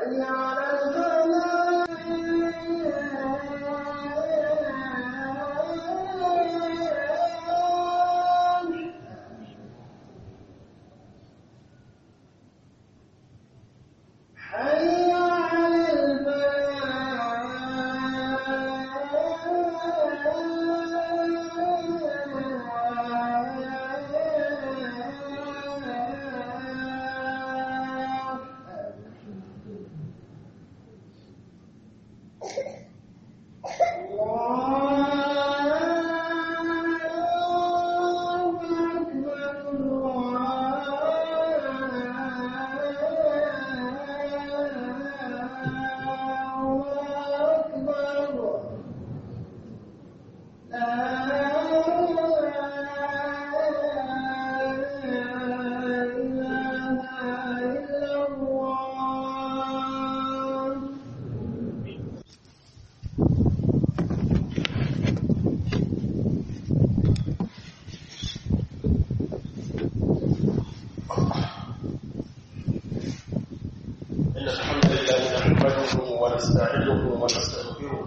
ونستعينه ونستغفره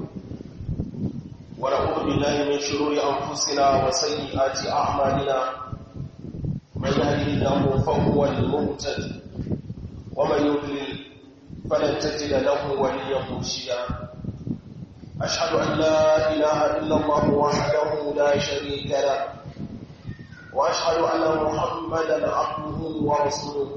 ونعوذ بالله من شرور أنفسنا وسيئات أعمالنا من يهده الله فهو المهتد ومن يضلل فلن تجد له وليا مرشدا أشهد أن لا إله إلا الله وحده لا شريك له وأشهد أن محمدا عبده ورسوله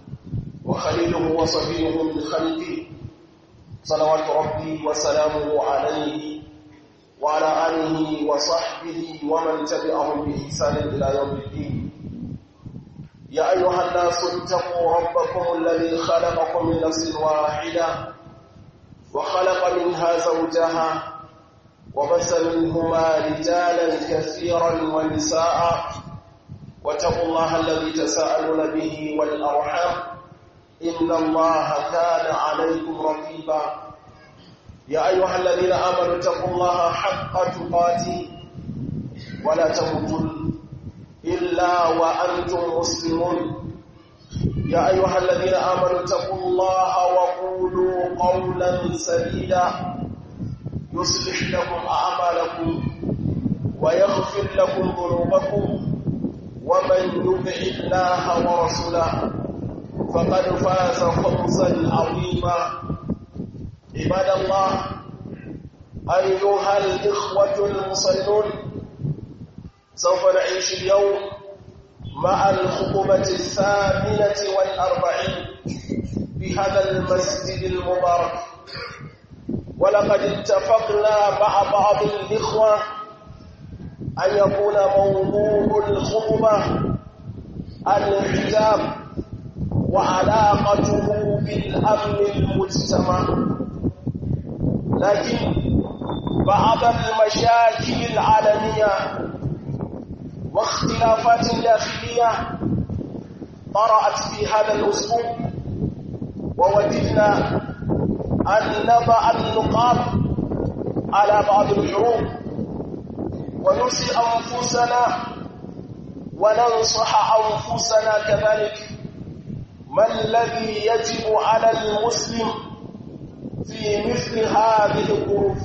وخليله وصفيه من خلقه صلوات ربي وسلامه عليه وعلى آله وصحبه ومن تبعهم بإحسان إلى يوم الدين. يا أيها الناس اتقوا ربكم الذي خلقكم من نفس واحدة وخلق منها زوجها وبث منهما رجالا كثيرا ونساء واتقوا الله الذي تساءلون به والأرحام إن الله كان عليكم رقيبا. يا أيها الذين آمنوا اتقوا الله حق تقاته ولا تموتن إلا وأنتم مسلمون. يا أيها الذين آمنوا اتقوا الله وقولوا قولا سديدا يصلح لكم أعمالكم ويغفر لكم ذنوبكم ومن يطع الله ورسوله فقد فاز فوزا عظيما. عباد الله، أيها الإخوة المصلون، سوف نعيش اليوم مع الخطبة 48 في هذا المسجد المبارك، ولقد اتفقنا مع بعض الإخوة أن يكون موضوع الخطبة الحجاب وعلاقته بالأمن المجتمع، لكن بعض المشاكل العالمية واختلافات داخلية طرأت في هذا الأسبوع، ووددنا أن نضع النقاط على بعض الحروب وننصح أنفسنا وننصح أنفسنا كذلك ما الذي يجب على المسلم في مثل هذه الظروف.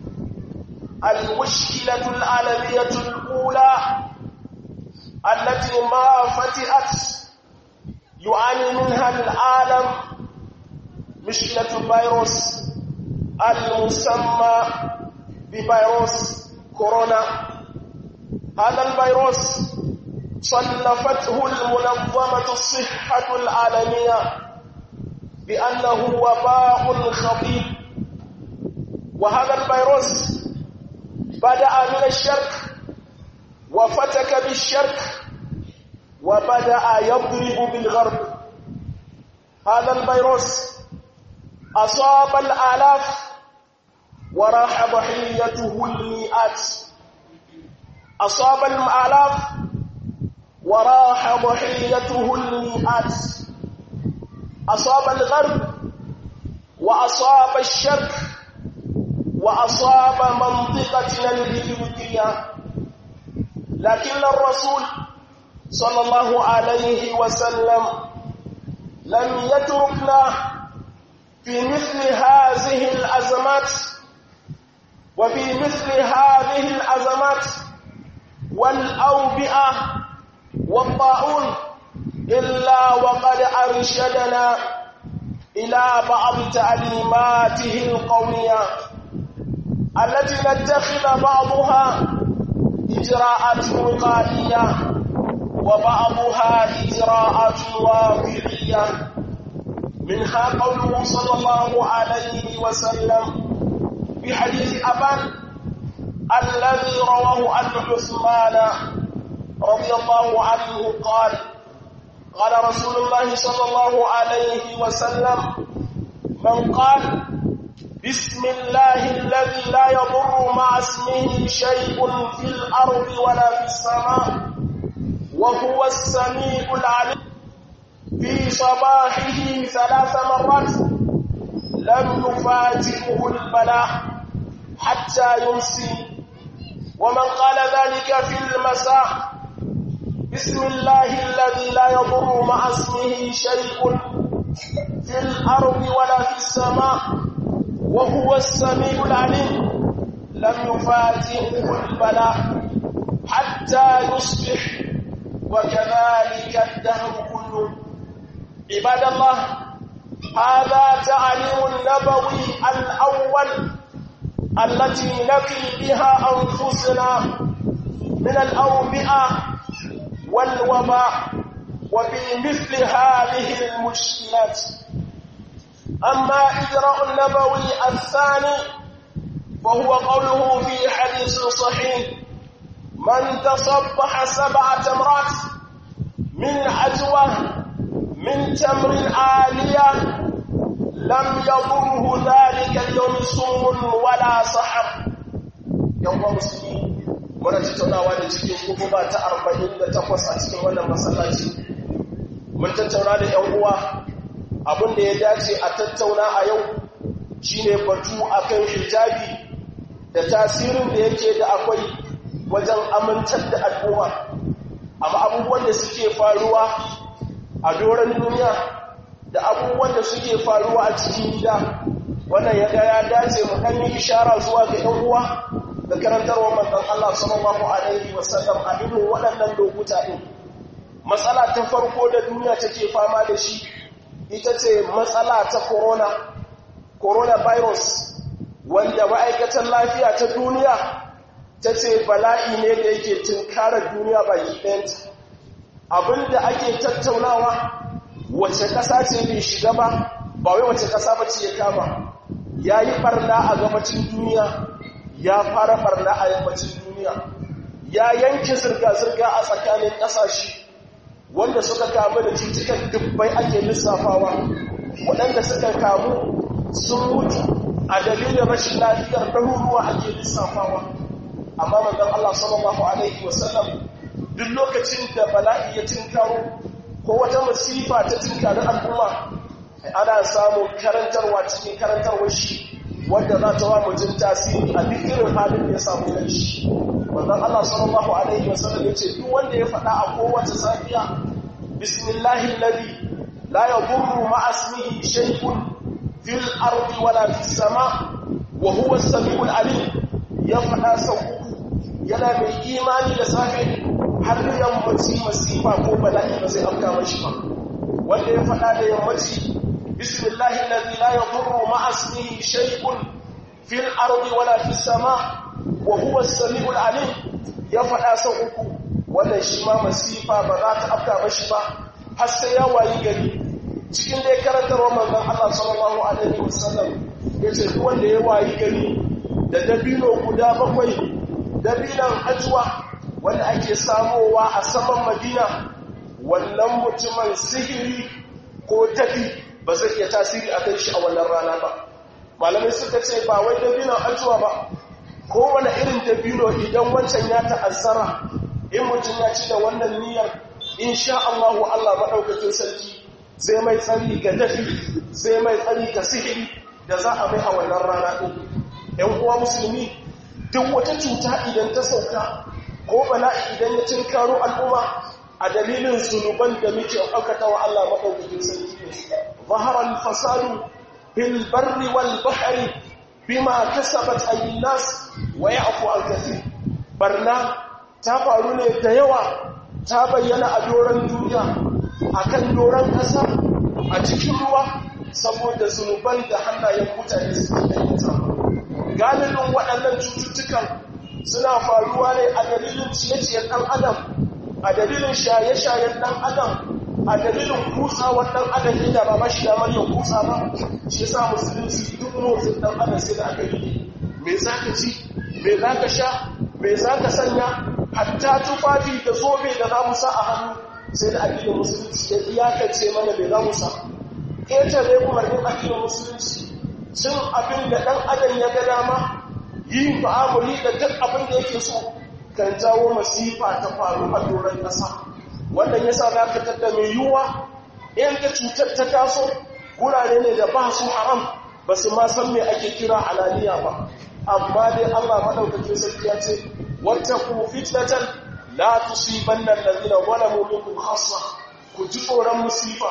المشكلة العالمية الأولى التي ما فتئت يعاني منها العالم مشكلة الفيروس المسمى بفيروس كورونا. هذا الفيروس صنفته المنظمة الصحة العالمية بأنه وباء خطير، وهذا الفيروس بدأ من الشرق وفتك بالشرق وبدأ يضرب بالغرب. هذا الفيروس أصاب الآلاف وراح ضحيته المئات، أصاب الآلاف وراح ضحيته المئات، أصاب الغرب وأصاب الشرق وأصاب منطقتنا الإفريقية. لكن الرسول صلى الله عليه وسلم لم يتركنا في مثل هذه الأزمات والأوبئة والطاعون إلا وقد أرشدنا إلى بعض تعليماته القومية التي نتخذ بعضها إجراءات وقائية وبعضها إجراءات واقعية. منها قوله صلى الله عليه وسلم في حديث أبان الذي رواه عن عثمان رضي الله عنه قال رسول الله صلى الله عليه وسلم: من قال بسم الله الذي لا يضر مع اسمه شيء في الأرض ولا في السماء وهو السميع العليم في صباحه 3 مرات لم يفاجئه البلاء حتى يمسي. ومن قال ذلك في المساء بسم الله الذي لا يضر مع اسمه شيء في الأرض ولا في السماء وهو السميع العليم لم يفاجئه البلاء حتى يصبح، وكذلك الدهر كله. عباد الله، هذا تعليم النبوي الأول التي نقي بها أنفسنا من الأوبئة والوباء وبمثل هذه المشكلات. أما إجراء النبوي الثاني فهو قوله في حديث صحيح: من تصبح 7 تمرات من عجوة من تمر عالية لم يضره ذلك اليوم صوم ولا سحر. يوم مسلمين muna tattaunawa da cikin kutuba ta 48 a cikin wannan masallaci. Mun tattauna da ƴan uwa abin da ya dace a tattauna a yau shine batu akan hijabi da tasirin da yake da akwai wajen amintar da al'umma. Amma abubuwan da suke faruwa a doron duniya da abubuwan da suke faruwa a cikin gida, wannan ya dace mu ɗan yi ishara zuwa ga ƴan uwa da karantarwa manzon Allah sallallahu alaihi wasallam a irin waɗannan lokuta ɗin. Matsala ta farko da duniya take fama da shi ita ce matsala ta coronavirus, wanda ma'aikatan lafiya ta duniya ta ce bala'i ne da yake tunkarar duniya baki ɗayanta. Abinda ake tattaunawa wace ƙasa ce bai shiga ba wai wace ƙasa ba ce ya kama. Ya yi ɓarna a gabacin duniya, ya fara barna a yammacin duniya, ya yanke zirga-zirga a tsakanin ƙasashe. Wanda suka kamu da cutukan dubbai ake lissafawa, waɗanda suka kamu sun mutu a dalilin rashin lafiyar ɗaruruwa ake lissafawa. Amma manzon Allah sallallahu alaihi wasallam duk lokacin da bala'i ya tinkaro ko wata masifa ta tinkari al'umma, ana samun karantarwa cikin karantarwar shi wanda za ta wa mutum tasiri a duk irin halin da ya samu kanshi. Wannan Allah sallallahu alaihi wasallam yace duk wanda ya faɗa a kowace safiya bismillahi alladhi la yadurru ma'a ismihi shay'un fil ardi wala fis sama wa huwa as-sami'ul alim, ya faɗa sau uku yana mai imani da safe har yammaci masifa ko bala'i ba zai afka mashi ba. Wanda ya faɗa da yammaci بسم الله الذي لا يضر مع اسمه شيء في الأرض ولا في السماء وهو السميع العليم ya faɗa sau uku, wannan shi ma masifa ba za ta afka mashi ba har sai ya wayi gari. Cikin dai karantarwa manzon Allah sallallahu alaihi wasallam yace duk wanda ya wayi gari da dabino guda 7, dabinan ajwa wanda ake samowa a saman Madina, wannan mutumin sihiri ko dabi ba zai iya tasiri a kai shi a wannan rana ba. Malamai suka ce ba wai dabinon ajuwa ba, kowane irin dabino idan wancan ya ta'azzara, in mutum ya ci da wannan niyyar, insha Allah maɗaukakin sarki zai mai tsari ga dafi, zai mai tsari ga sihiri da za a mai a wannan rana ɗin. ‘Yan uwa musulmi, duk wata cuta idan ta sauka ko bala'i idan ya tinkaro al'umma a dalilin zunuban da muke ɗaukata wa Allah maɗaukakin sarki ne. ظهر الفساد fil barri wal bahri bima kasabat aydin nas wa ya'fu an kathir. Barna ta faru ne da yawa, ta bayyana a doron duniya, akan doron ƙasa, a cikin ruwa, saboda zunuban da hannayen mutane suke aikata. Galibin waɗannan cututtukan suna faruwa ne a dalilin ciye-ciyen ɗan adam, a dalilin shaye-shayen ɗan adam, a dalilin kutsawar ɗan adam inda ba mashi damar yin kutsa ba. Shi yasa musulunci duk motsin ɗan adam sai da aka yi me za ka ci, me za ka sha, me za ka sanya, hatta tufafi da zobe da za mu sa a hannu sai da addinin musulunci ya iyakance mana me za mu sa. Ƙetare umarnin addinin musulunci, cin abin da ɗan adam ya ga dama, yin fa'amuli da duk abin da yake so kan jawo masifa ta faru a doron ƙasa. Wannan yasa za ka tada mai yiwuwa in ta cutar ta taso, gurare ne da ba su haram, ba su ma san me ake kira alaniya ba. Amma dai Allah maɗaukakin sarki ya ce, wattaqu fitnatan la tusibanna allazina zalamu minkum khassa. Ku ji tsoron musifa,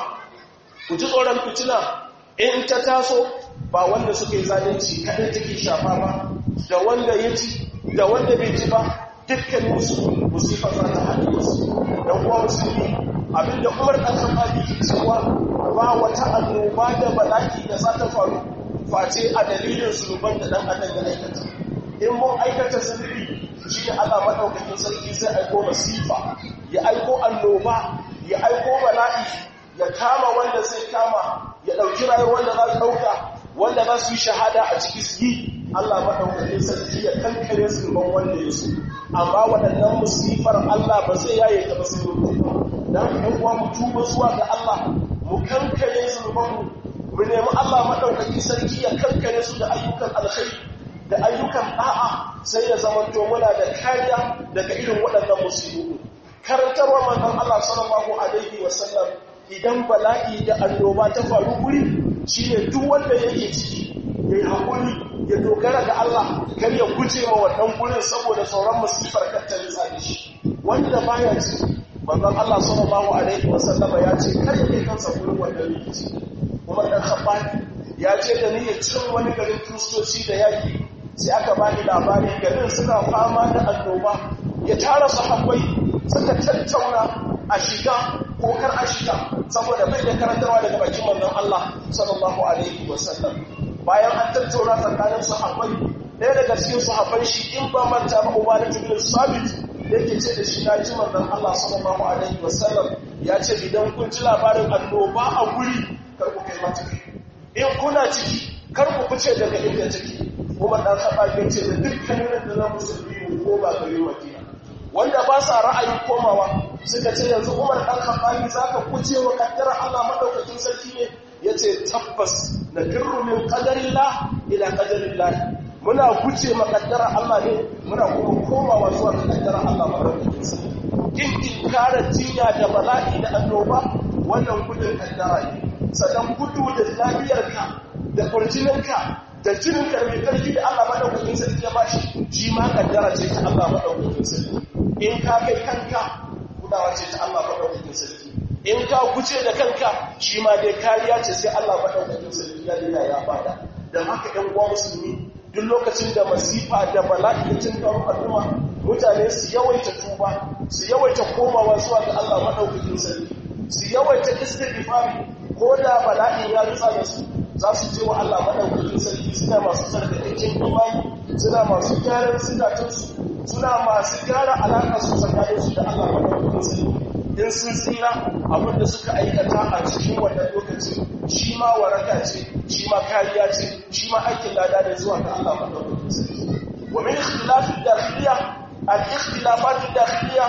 ku ji tsoron fitina in ta taso, ba wanda suka yi zalunci kaɗai take shafa ba, da wanda ya ci da wanda bai ci ba, dukkan musifa za ta haɗe musu. Dan uwa musulmi, abinda Umar ɗan Khattabi ke cewa ba wata annoba da bala'i da za ta faru face a dalilin zunuban da ɗan adam ya aikata. In mun aikata zunubi, shi ne Allah maɗaukakin sarki zai aiko masifa, ya aiko annoba, ya aiko bala'i, ya kama wanda zai kama, ya ɗauki rayuwar wanda za su ɗauka, wanda za su yi shahada a ciki su yi. Allah maɗaukakin sarki ya kankare zunuban wanda ya so. Amma waɗannan musifar Allah ba zai yaye ta ba sai mutu. Dan ɗan uwa mu tuba zuwa ga Allah, mu kankare zunubanmu, mu nemi Allah maɗaukakin sarki ya kankare su da ayyukan alkhairi da ayyukan da'a, sai ya zamanto muna da kariya daga irin waɗannan musibu. Karantarwa manzon Allah sallallahu alaihi wasallam, idan bala'i da annoba ta faru guri, shine duk wanda yake ciki yayi hakuri, ya dogara ga Allah, kar ya guje ma wannan gurin saboda sauran musifar kar ta ritsa da shi. Wanda baya ciki, manzon Allah sallallahu alaihi wasallam ya ce kar ya kai kansa gurin wannan rikici. Umar dan Khattab ya ce da niyyar cin wani garin Kiristoci da yaki, sai aka bani labari garin suna fama da annoba. Ya tara sahabbai suka tattauna a shiga ko kar a shiga, saboda bai da karantarwa daga bakin manzon Allah sallallahu alaihi wasallam. Bayan an tattauna tsakanin sahabbai, ɗaya daga cikin sahabban shi in ba manta ba Ubadah ibn Sabit yake ce da shi na ji manzon Allah sallallahu alaihi wasallam ya ce idan kun ji labarin annoba a guri, kar ku kai mata. In kuna ciki, kar ku fice daga inda take. Kuma dan Khattab ya ce da dukkanin da na musulmi ko ba gari Madina, wanda ba sa ra'ayin komawa, suka ce yanzu Umar dan Khattab zaka kuce wa kaddara Allah madaukakin sarki ne? Yace tabbas na firru min qadarillah ila qadarillah, muna kuce ma kaddara Allah ne, muna kuma komawa zuwa ga kaddara Allah madaukakin sarki. Kin inkara jinya da bala'i da annoba, wannan gudun kaddara ne. Sannan gudu da lafiyarka da kurjininka da jinin karfi karfi da Allah madaukakin sarki ya bashi, shi ma kaddara ce ta Allah madaukakin sarki. In ka kai kanka, kudawa ce ta Allah madaukakin sarki. In ka kuce da kanka, shi ma dai kariya ce sai Allah madaukakin sarki ya dina ya bada. Dan haka ɗan uwa musulmi, duk lokacin da masifa da bala'i ya tunkaro al'umma, mutane su yawaita tuba, su yawaita komawa zuwa ga Allah madaukakin sarki, su yawaita istighfari, ko da bala'in ya rutsa da su, za su je wa Allah maɗaukakin sarki suna masu tsarkakakken imani, suna masu gyaran zukatansu, suna masu gyara alaƙarsu tsakaninsu da Allah maɗaukakin sarki. In sun tsira abin da suka aikata a cikin wannan lokaci, shi ma waraka ce, shi ma kariya ce, shi ma aikin lada ne zuwa ga Allah maɗaukakin sarki. Wa min ikhtilafid dakhiliya al-ikhtilafat ad-dakhiliya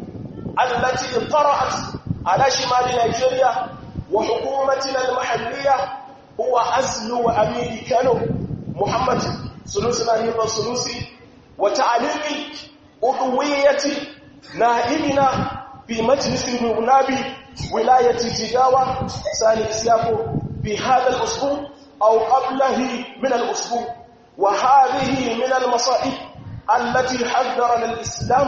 allati tara'at ala shimali Nigeria wa hukumatina al-mahalliyya هو عزل أمير كانوا محمد سلوسي ناهيب السلوسي وتعليم أضوية نائبنا في مجلس النواب ولاية جداوة سالي إسياكو في هذا الأسبوع أو قبله من الأسبوع. وهذه من المصائب التي حذرنا الإسلام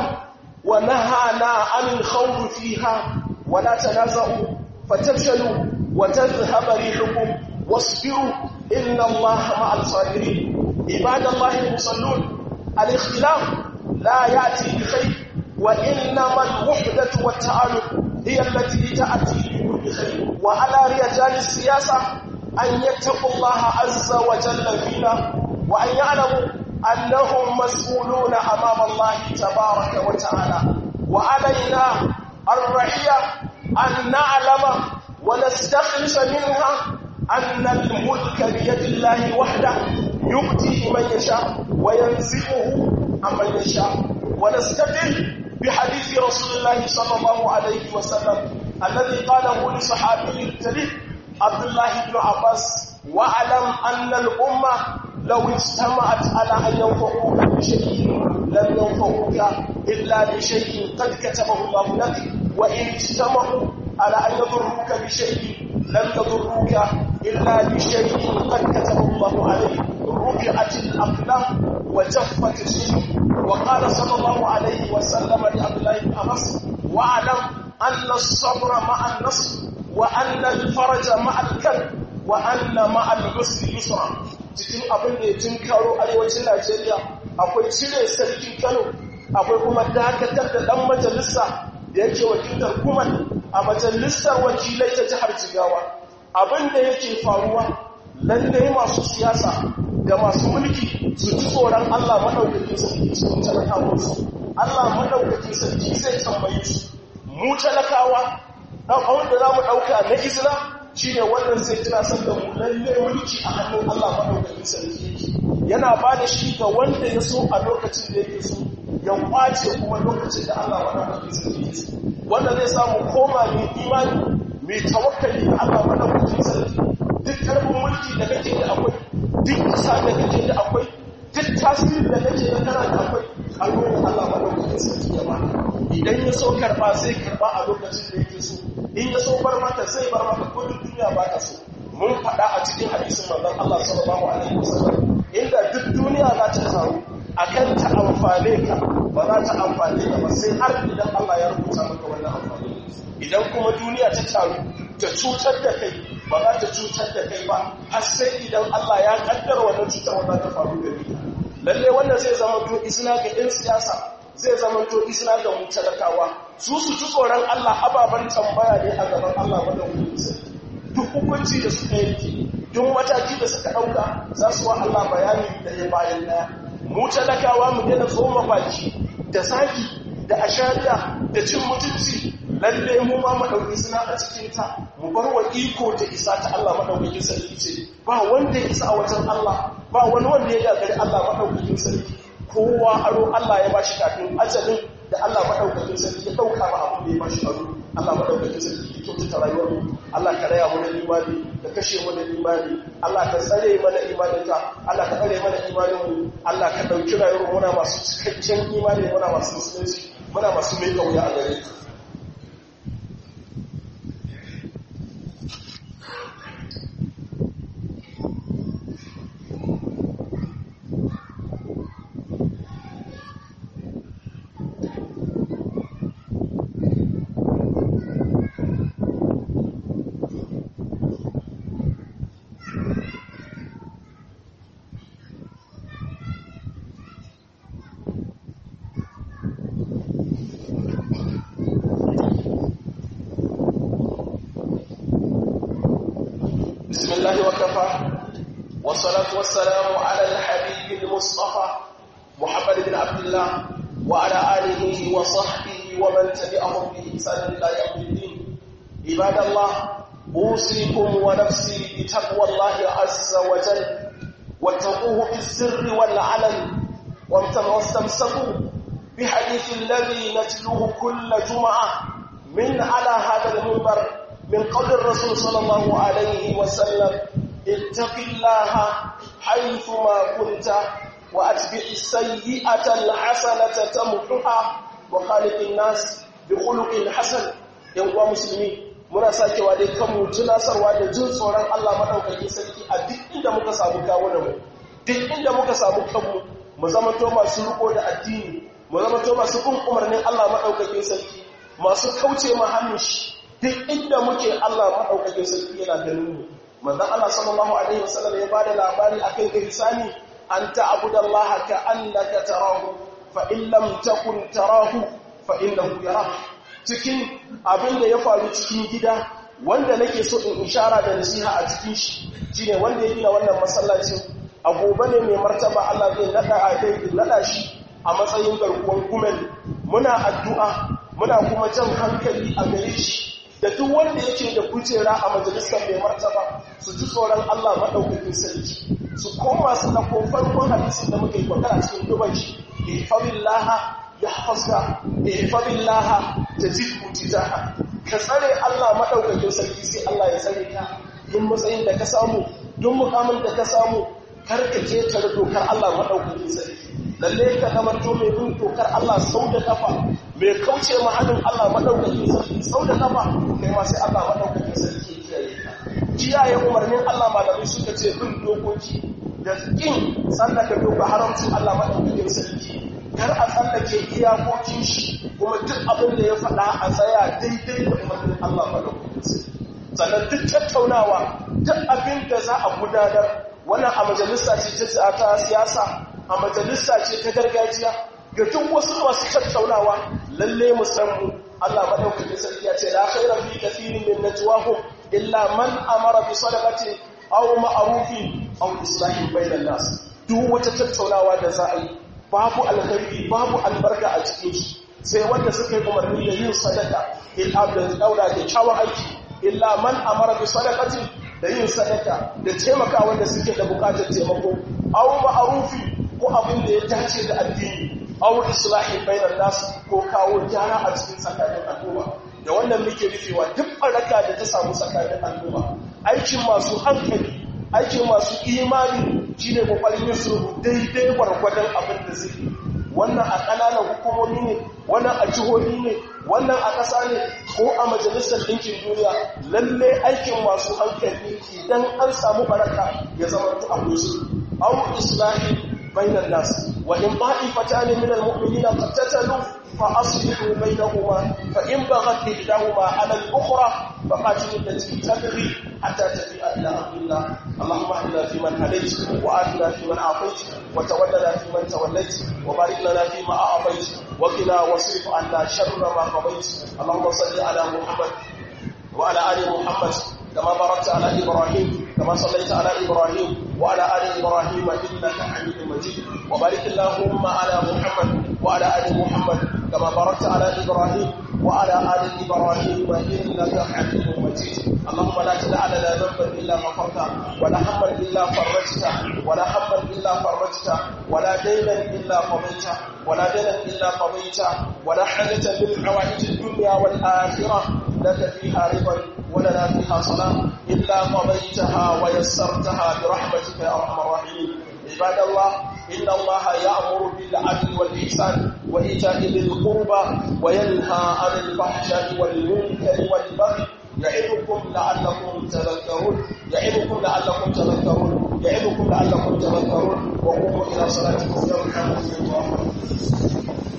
ونهانا عن الخوض فيها. ولا تنازعوا فتفشلوا وتذهب ريحكم واصبروا إن الله مع الصابرين. عباد الله المصلون، الاختلاف لا يأتي بخير، وإنما الوحدة والتعالف هي التي تأتي بكل خير. وعلى رجال السياسة أن يتقوا الله عز وجل فينا، وأن يعلموا أنهم مسؤولون أمام الله تبارك وتعالى. وعلينا الرعية أن نعلم ونستخلص منها أن الملك بيد الله وحده، يؤتي من يشاء وينزعه عمن يشاء. ونستدل بحديث رسول الله صلى الله عليه وسلم الذي قاله لصحابي الجليل عبد الله بن عباس: واعلم أن الأمة لو اجتمعت على أن ينفعوك بشيء لم ينفعوك إلا بشيء قد كتبه الله لك، وإن اجتمعوا على أن يضروك بشيء لم يضروك إلا بشيء قد كتبه الله عليك. رفعت الأقلام وجفت الصحف. وقال صلى الله عليه وسلم لعبد الله بن عباس: واعلم أن الصبر مع النصر، وأن الفرج مع الكرب، وأن مع العسر يسرا. cikin abin da ya tunkaro arewacin Najeriya akwai cire sarkin Kano, akwai kuma dakatar da ɗan majalisa da yake wakiltar Kuman a majalisar wakilai ta jihar Jigawa. Abin da yake faruwa, lallai masu siyasa da masu mulki su ji tsoron Allah maɗaukakin sarki cikin talakawansu. Allah maɗaukakin sarki zai tambaye su. Mu talakawa, ɗan abin da za mu ɗauka na izina shi ne wannan zai tunasar da mu lallai mulki a hannun Allah maɗaukakin sarki yake. Yana ba da shi ga wanda ya so a lokacin da yake so, ya kwace kuma lokacin da Allah maɗaukakin sarki yake so. Wanda zai samu koma mai imani, mai tawakkali da Allah maɗaukakin sarki. Duk ƙarfin mulki da kake da akwai, duk isa da kake da akwai, duk tasiri da kake da kana da akwai, a lokacin Allah maɗaukakin sarki ya ba. Idan ya so karɓa zai karɓa a lokacin da yake so, in ya so bar mata zai bar mata ko duk duniya ba ta so. Mun faɗa a cikin hadisin manzon Allah sallallahu alaihi wasallam, inda duk duniya za ta taru akan ta amfane ka, ba za ta amfane ka ba sai har idan Allah ya rubuta maka wannan amfani. Idan kuma duniya ta taru ta cutar da kai, ba za ta cutar da kai ba har sai idan Allah ya kaddara wannan cutar wanda ta faru da kai. Lalle wannan zai zama to isna ga ɗan siyasa, zai zama to isna ga mu talakawa. Su ji tsoron Allah, ababen tambaya ne a gaban Allah madaukakin sarki. Duk hukunci da suka yanke, duk mataki da suka ɗauka, za su wa Allah bayani ɗaya bayan ɗaya. Mu talakawa mu daina tsoma baki da zagi da ashariya da cin mutunci. Lalle mu ma madauki suna a cikin ta, mu bar wa iko da isa ta Allah madaukakin sarki ce. Ba wanda ya isa a wajen Allah, ba wani wanda ya gagari Allah madaukakin sarki. Kowa aro Allah ya bashi kafin ajalin da Allah madaukakin sarki ya dauka ba abin da ya bashi aro. Allah madaukakin sarki ya kyautata rayuwar mu. Allah ka raya mu da imani, ka kashe mu da imani. Allah ka tsare mana imaninka, Allah ka tsare mana imanin mu. Allah ka dauki rayuwar mu muna masu cikakken imani, muna masu musulunci, muna masu mai kauya a gare ka. والصلاة والسلام على الحبيب المصطفى محمد بن عبد الله وعلى آله وصحبه ومن تبعهم بإحسان إلى يوم الدين. عباد الله، أوصيكم ونفسي بتقوى الله عز وجل، واتقوه في السر والعلن، واستمسكوا بحديث الذي نتلوه كل جمعة من على هذا المنبر من قول الرسول صلى الله عليه وسلم: اتق الله حيثما كنت واتبع السيئة الحسنة تمحها وخالق الناس بخلق حسن. yan uwa musulmi, muna sakewa dai kanmu tunasarwa da jin tsoron Allah madaukakin sarki a duk inda muka samu kawunanmu, duk inda muka samu kanmu, mu zamanto masu riko da addini, mu zamanto masu bin umarnin Allah madaukakin sarki, masu kauce ma hannun shi. Duk inda muke Allah madaukakin sarki yana ganin mu. manzon Allah sallallahu alaihi wasallam ya bada labari akan ihsani an ta'budallaha ka'annaka tarahu fa in lam takun tarahu fa innahu yarak. Cikin abin da ya faru cikin gida wanda nake so in ishara da nasiha a cikin shi shine wanda ya gina wannan masallacin a gobe ne mai martaba Allah zai nada shi a matsayin garkuwan Gumel. Muna addu'a muna kuma jan hankali a gare shi da duk wanda yake da kujera a majalisar mai martaba su ji tsoron Allah madaukakin sarki, su koma su dauko farkon hadisin da muke magana cikin duban shi, ihfazillaha yahfazka ihfazillaha tajidhu tijaha. Ka tsare Allah madaukakin sarki sai Allah ya tsare ka. Duk matsayin da ka samu, duk mukamin da ka samu, kar ka ketare dokar Allah madaukakin sarki. Lalle ka zamanto mai bin dokar Allah sau da kafa, mai kauce ma'anin Allah madaukakin sarki sau da kafa, kai ma sai Allah madaukakin sarki kiyaye ka. Kiyaye umarnin Allah malamai suka ce bin dokoki da kin tsallaka doka haramcin Allah madaukakin sarki. Kar a tsallake iyakokin shi, kuma duk abin da ya faɗa a tsaya daidai da umarnin Allah madaukakin sarki. Sannan duk tattaunawa, duk abin da za a gudanar, wannan a majalisa ce ta siyasa, a majalisa ce ta gargajiya, ga duk wasu masu tattaunawa lalle musamman Allah madaukakin sarki ya ce la khayra fi kathirin min najwahum illa man amara bi sadaqati aw ma'rufin aw islahin bainan nas. Duk wata tattaunawa da za a yi babu alkhairi babu albarka a cikin shi sai wanda suka yi umarni da yin sadaka illa da daura da kyawun aiki, illa man amara bi sadaqati da yin sadaka da taimaka wanda suke da bukatar taimako, aw ma'rufi ko abin da ya dace da addini, aw islahin bainan nas ko kawo gyara a cikin tsakanin al'umma. Da wannan muke rufewa duk baraka da ta samu tsakanin al'umma. Aikin masu hankali, aikin masu imani shine kokarin yin sulhu daidai gwargwadon abin da zai. Wannan a ƙananan hukumomi ne, wannan a jihohi ne, wannan a ƙasa ne, ko a majalisar ɗinkin duniya. Lalle aikin masu hankali idan an samu baraka ya zama akwai sulhu. Aw islahin بين الناس وإن طائفتان من المؤمنين اقتتلوا فأصلحوا بينهما فإن بغت إحداهما على الأخرى فقاتلوا التي تبغي حتى تفيء إلى أمر الله. اللهم اهدنا فيمن هديت وآتنا فيمن عافيت وتولنا فيمن توليت وبارك لنا فيما أعطيت وقنا واصرف عنا شر ما قضيت. اللهم صل على محمد وعلى آل محمد كما باركت على إبراهيم كما صليت على إبراهيم وعلى آل إبراهيم إنك حميد مجيد. وبارك اللهم على محمد وعلى آل محمد كما باركت على إبراهيم وعلى آل إبراهيم إنك حميد مجيد. اللهم لا تدع لنا ذنبا إلا غفرته ولا هما إلا فرجته ولا هما إلا فرجته ولا دينا إلا قضيته ولا دينا إلا قضيته ولا حاجة من حوائج الدنيا والآخرة لك فيها رضا ولنا فيها صلاة إلا قضيتها ويسرتها برحمتك يا أرحم الراحمين. عباد الله، إن الله يأمر بالعدل والإحسان وإيتاء ذي القربى وينهى عن الفحشاء والمنكر والبغي يعظكم لعلكم تذكرون وقوموا إلى صلاتكم يرحمكم الله.